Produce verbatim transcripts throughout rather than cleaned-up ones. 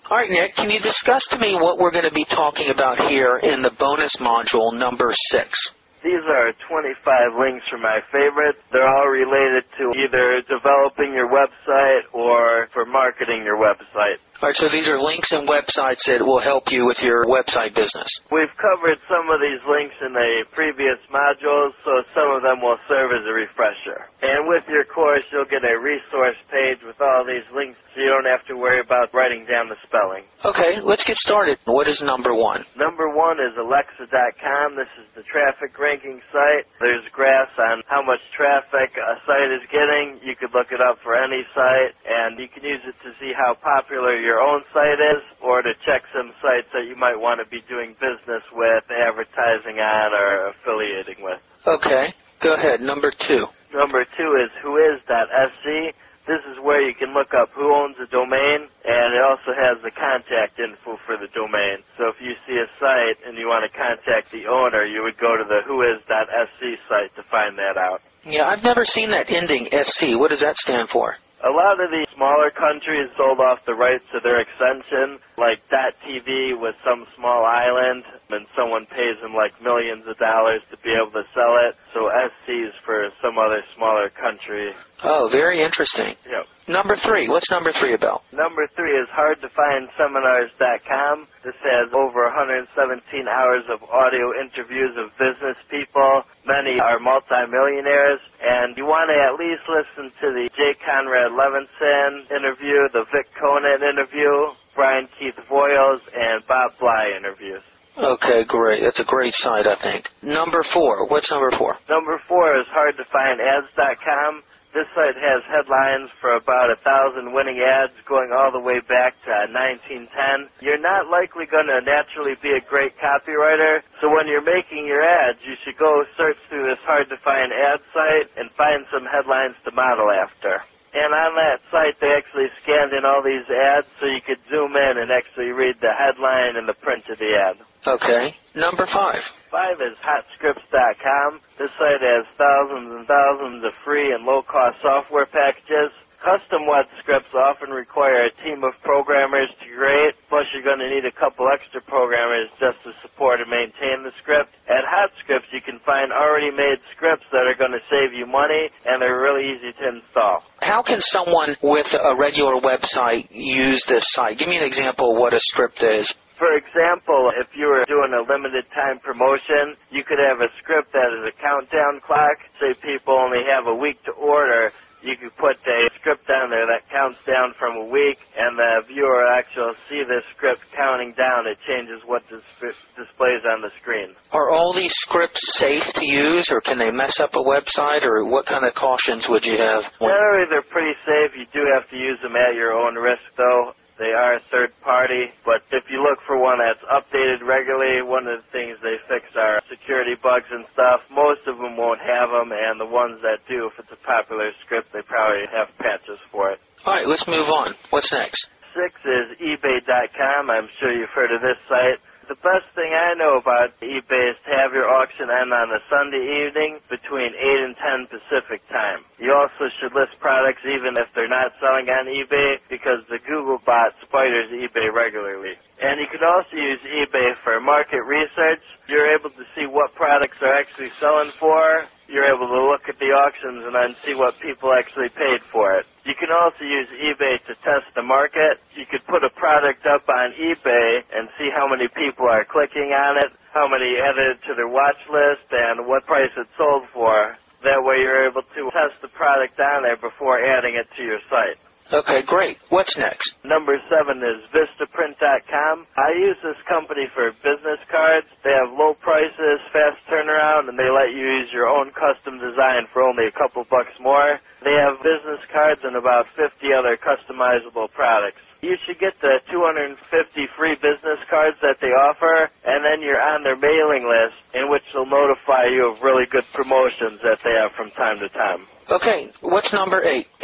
All right, Nick, can you discuss to me what we're going to be talking about here in the bonus module number six? These are twenty-five links from my favorites. They're all related to either developing your website or for marketing your website. All right, so these are links and websites that will help you with your website business. We've covered some of these links in the previous modules, so some of them will serve as a refresher. And with your course, you'll get a resource page with all these links, so you don't have to worry about writing down the spelling. Okay, let's get started. What is number one? Number one is Alexa dot com. This is the traffic ranking site. There's graphs on how much traffic a site is getting. You could look it up for any site, and you can use it to see how popular your own site is, or to check some sites that you might want to be doing business with, advertising on, or affiliating with. Okay, go ahead. Number two. Number two is whois dot s c. This is where you can look up who owns a domain, and it also has the contact info for the domain. So if you see a site and you want to contact the owner, you would go to the whois dot s c site to find that out. Yeah, I've never seen that ending S C. What does that stand for? A lot of these smaller countries sold off the rights to their extension, like .tv with some small island, and someone pays them like millions of dollars to be able to sell it. So S C is for some other smaller country. Oh, very interesting. Yep. Number three. What's number three about? Number three is hard to find seminars dot com. This has over one hundred seventeen hours of audio interviews of business people. Many are multimillionaires, and you want to at least listen to the J. Conrad Levinson interview, the Vic Conant interview, Brian Keith Voiles, and Bob Bly interviews. Okay, great. That's a great site, I think. Number four. What's number four? Number four is hard to find ads dot com. This site has headlines for about a thousand winning ads going all the way back to nineteen ten. You're not likely going to naturally be a great copywriter, so when you're making your ads, you should go search through this hard-to-find ad site and find some headlines to model after. And on that site, they actually scanned in all these ads so you could zoom in and actually read the headline and the print of the ad. Okay. Number five. Five is hot scripts dot com. This site has thousands and thousands of free and low-cost software packages. Custom web scripts often require a team of programmers to create, plus you're going to need a couple extra programmers just to support and maintain the script. At HotScripts, you can find already made scripts that are going to save you money, and they're really easy to install. How can someone with a regular website use this site? Give me an example of what a script is. For example, if you were doing a limited time promotion, you could have a script that is a countdown clock. Say people only have a week to order. You could put a script down there that counts down from a week, and the viewer actually see this script counting down. It changes what dis displays on the screen. Are all these scripts safe to use, or can they mess up a website, or what kind of cautions would you have? Generally, they're pretty safe. You do have to use them at your own risk, though. They are third party, but if you look for one that's updated regularly, one of the things they fix are security bugs and stuff. Most of them won't have them, and the ones that do, if it's a popular script, they probably have patches for it. All right, let's move on. What's next? Six is eBay dot com. I'm sure you've heard of this site. The best thing I know about eBay is to have your auction end on a Sunday evening between eight and ten Pacific time. You also should list products even if they're not selling on eBay, because the Google bot spiders eBay regularly. And you can also use eBay for market research. You're able to see what products are actually selling for. You're able to look at the auctions and then see what people actually paid for it. You can also use eBay to test the market. You could put a product up on eBay and see how many people are clicking on it, how many added it to their watch list, and what price it sold for. That way you're able to test the product on there before adding it to your site. Okay, great. What's next? Number seven is Vistaprint dot com. I use this company for business cards. They have low prices, fast turnaround, and they let you use your own custom design for only a couple bucks more. They have business cards and about fifty other customizable products. You should get the two hundred fifty free business cards that they offer, and then you're on their mailing list, in which they'll notify you of really good promotions that they have from time to time. Okay, what's number eight? Eight is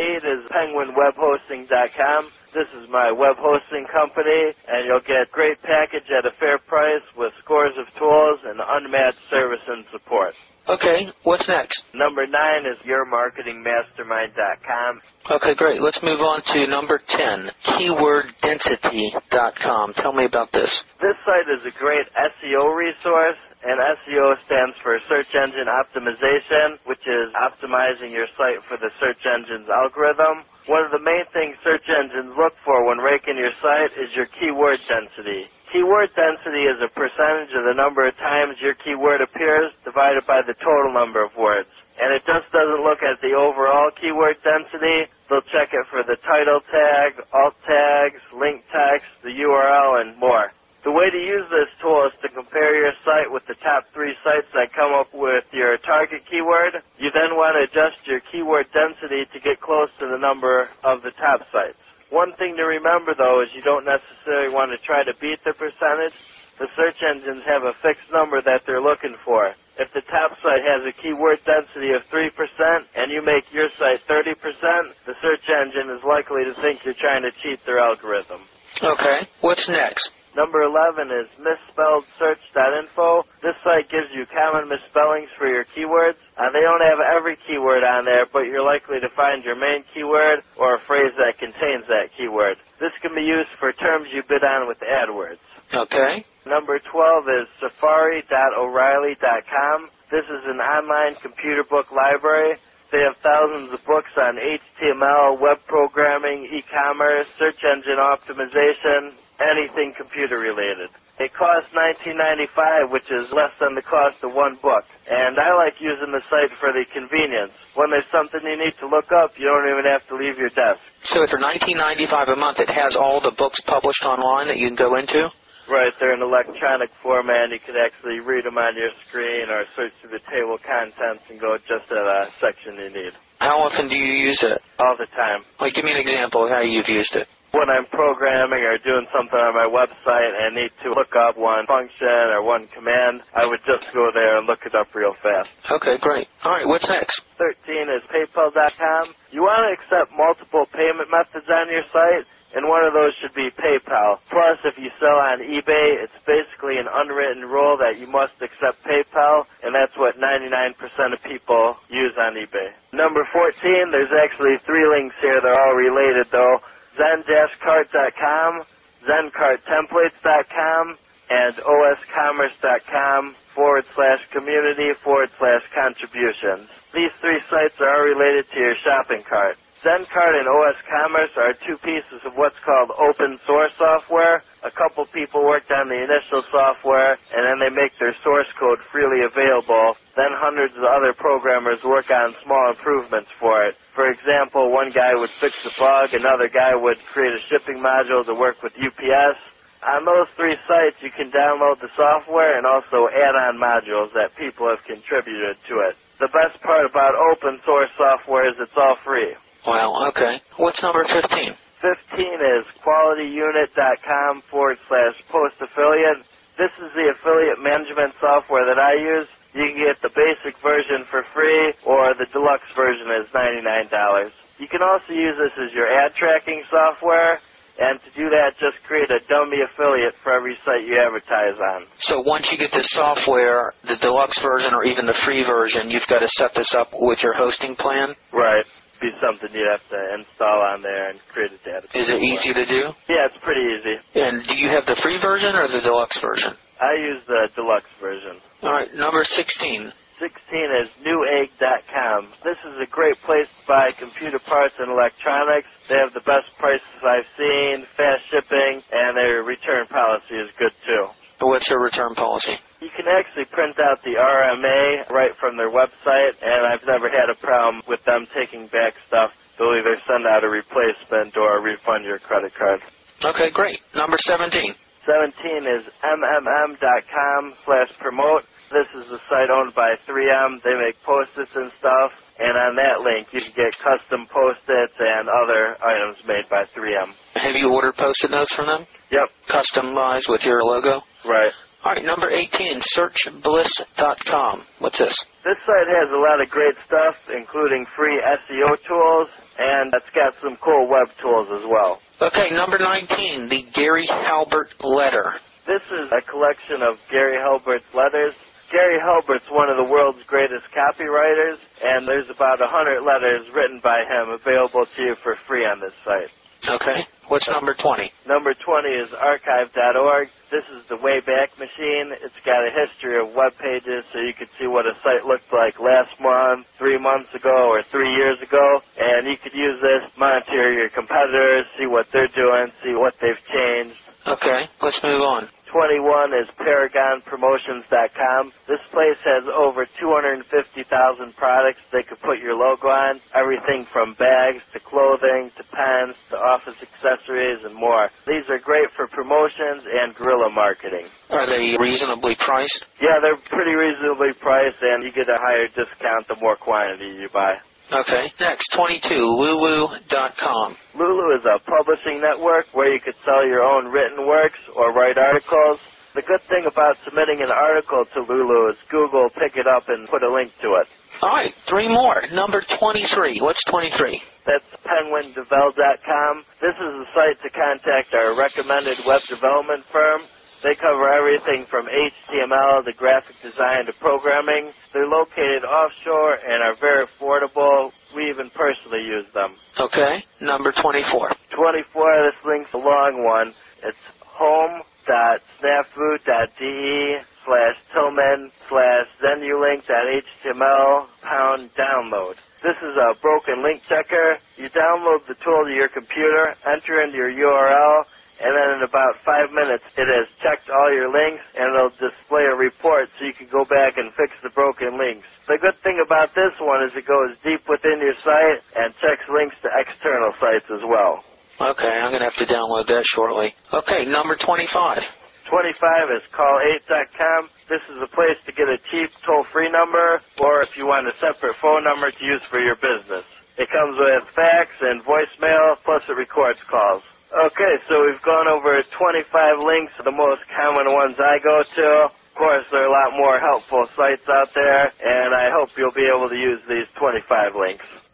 penguin web hosting dot com. This is my web hosting company, and you'll get great package at a fair price with scores of tools and unmatched service and support. Okay, what's next? Number nine is your marketing mastermind dot com. Okay, great. Let's move on to number ten, keyword density dot com. Tell me about this. This site is a great S E O resource, and S E O stands for Search Engine Optimization, which is optimizing your site for the search engine's algorithm. One of the main things search engines look for when ranking your site is your keyword density. Keyword density is a percentage of the number of times your keyword appears divided by the total number of words. And it just doesn't look at the overall keyword density. They'll check it for the title tag, alt tags, link text, the U R L, and more. The way to use this tool is to compare your site with the top three sites that come up with your target keyword. You then want to adjust your keyword density to get close to the number of the top sites. One thing to remember, though, is you don't necessarily want to try to beat the percentage. The search engines have a fixed number that they're looking for. If the top site has a keyword density of three percent and you make your site thirty percent, the search engine is likely to think you're trying to cheat their algorithm. Okay, what's next? Number eleven is misspelled search dot info. This site gives you common misspellings for your keywords. Uh, they don't have every keyword on there, but you're likely to find your main keyword or a phrase that contains that keyword. This can be used for terms you bid on with AdWords. Okay. Number twelve is safari dot o'reilly dot com. This is an online computer book library. They have thousands of books on H T M L, web programming, e-commerce, search engine optimization, anything computer-related. It costs nineteen ninety-five dollars, which is less than the cost of one book. And I like using the site for the convenience. When there's something you need to look up, you don't even have to leave your desk. So for nineteen ninety-five dollars a month, it has all the books published online that you can go into? Right, they're in electronic format. You could actually read them on your screen or search through the table of contents and go just at a section you need. How often do you use it? All the time. Like, give me an example of how you've used it. When I'm programming or doing something on my website and need to look up one function or one command, I would just go there and look it up real fast. Okay, great. All right, what's next? thirteen is paypal dot com. You want to accept multiple payment methods on your site, and one of those should be PayPal. Plus, if you sell on eBay, it's basically an unwritten rule that you must accept PayPal, and that's what ninety-nine percent of people use on eBay. Number fourteen, there's actually three links here. They're all related, though. zen dash cart dot com, zen cart templates dot com, and oscommerce dot com forward slash community forward slash contributions. These three sites are all related to your shopping cart. ZenCart and OSCommerce are two pieces of what's called open source software. A couple people worked on the initial software, and then they make their source code freely available. Then hundreds of other programmers work on small improvements for it. For example, one guy would fix a bug, another guy would create a shipping module to work with U P S. On those three sites, you can download the software and also add on modules that people have contributed to it. The best part about open source software is it's all free. Wow, okay. What's number fifteen? fifteen is qualityunit.com forward slash post affiliate. This is the affiliate management software that I use. You can get the basic version for free, or the deluxe version is ninety-nine dollars. You can also use this as your ad tracking software, and to do that, just create a dummy affiliate for every site you advertise on. So once you get the software, the deluxe version or even the free version, you've got to set this up with your hosting plan? Right. Be something you'd have to install on there and create a database. Is it easy to do? Yeah, it's pretty easy. And do you have the free version or the deluxe version? I use the deluxe version. All right, number sixteen. sixteen is newegg dot com. This is a great place to buy computer parts and electronics. They have the best prices I've seen, fast shipping, and their return policy is good too. What's your return policy? You can actually print out the R M A right from their website, and I've never had a problem with them taking back stuff. They'll either send out a replacement or refund your credit card. Okay, great. Number seventeen. seventeen is m m m dot com slash promote. This is a site owned by three M. They make Post-its and stuff, and on that link you can get custom Post-its and other items made by three M. Have you ordered Post-it notes from them? Yep. Customized with your logo? Right. All right, number eighteen, search bliss dot com. What's this? This site has a lot of great stuff, including free S E O tools, and it's got some cool web tools as well. Okay, number nineteen, the Gary Halbert letter. This is a collection of Gary Halbert's letters. Gary Halbert's one of the world's greatest copywriters, and there's about one hundred letters written by him available to you for free on this site. Okay. What's number twenty? Number twenty is archive dot org. This is the Wayback Machine. It's got a history of web pages, so you can see what a site looked like last month, three months ago, or three years ago. And you could use this, monitor your competitors, see what they're doing, see what they've changed. Okay, let's move on. twenty-one is paragon promotions dot com. This place has over two hundred fifty thousand products they could put your logo on, everything from bags to clothing to pens to office accessories and more. These are great for promotions and guerrilla marketing. Are they reasonably priced? Yeah, they're pretty reasonably priced, and you get a higher discount the more quantity you buy. Okay. Next, twenty-two, lulu dot com. Lulu is a publishing network where you could sell your own written works or write articles. The good thing about submitting an article to Lulu is Google will pick it up and put a link to it. All right, three more. Number twenty-three. What's twenty-three? That's penguin devel dot com. This is the site to contact our recommended web development firm. They cover everything from H T M L to graphic design to programming. They're located offshore and are very affordable. We even personally use them. Okay. Number twenty-four. twenty-four, this link's a long one. It's home dot snafu dot d e slash tillman slash zenulink dot h t m l pound download. This is a broken link checker. You download the tool to your computer, enter into your U R L, and then in about five minutes, it has checked all your links, and it'll display a report so you can go back and fix the broken links. The good thing about this one is it goes deep within your site and checks links to external sites as well. Okay, I'm going to have to download that shortly. Okay, number twenty-five. twenty-five is call eight dot com. This is a place to get a cheap toll-free number, or if you want a separate phone number to use for your business. It comes with fax and voicemail, plus it records calls. Okay, so we've gone over twenty-five links, the most common ones I go to. Of course, there are a lot more helpful sites out there, and I hope you'll be able to use these twenty-five links.